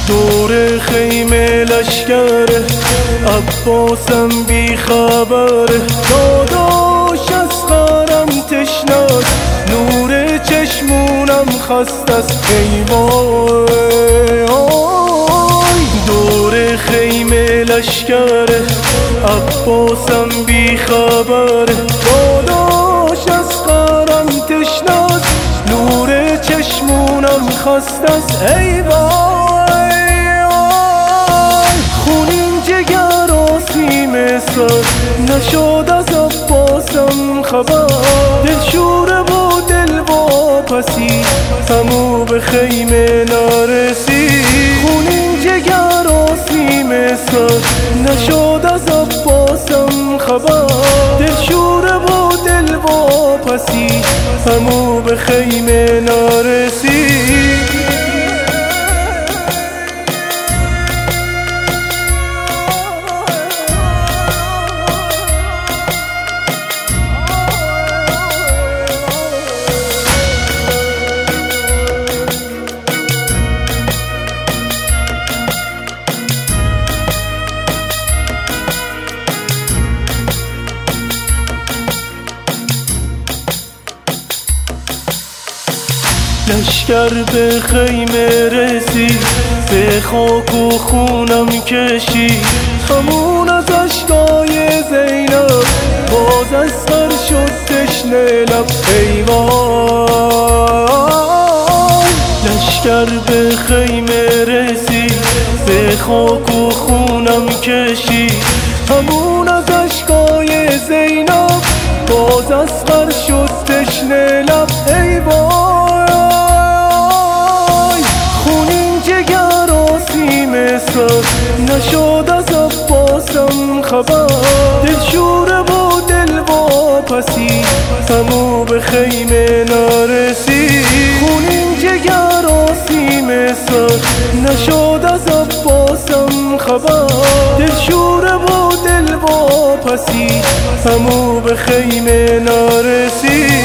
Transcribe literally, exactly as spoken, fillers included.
دور خیمه لشکره عباسم بی خبره، داداش از خرم تشناست نور چشمونم خسته است ای وای. دور خیمه لشکره عباسم بی خبره، داداش از خرم تشناست نور چشمونم خسته است ای وای. خونین جگر آسیم سر نشد از عباسم خبر، دل شوره و دل واپسی همو به خیمه نرسید. خونین جگر آسیم سر نشد از عباسم خبر، دل شوره و دل واپسی همو به خیمه نرسید. لشکر به خیمه رسید، به خاک و خونم کشید، همون از اشکای زینب باز از سر شد تشنه لب ای وای. لشکر به خیمه رسید، به خاک و خونم کشید، همون از اشکای زینب باز از سر شد تشنه لب ای وای. نشد از عباسم خبر، دل شوره و دل واپسی همو به خیمه نرسید. خونین جگر آسیم سر نشد از عباسم خبر، دل شوره و دل واپسی همو به خیمه نرسید.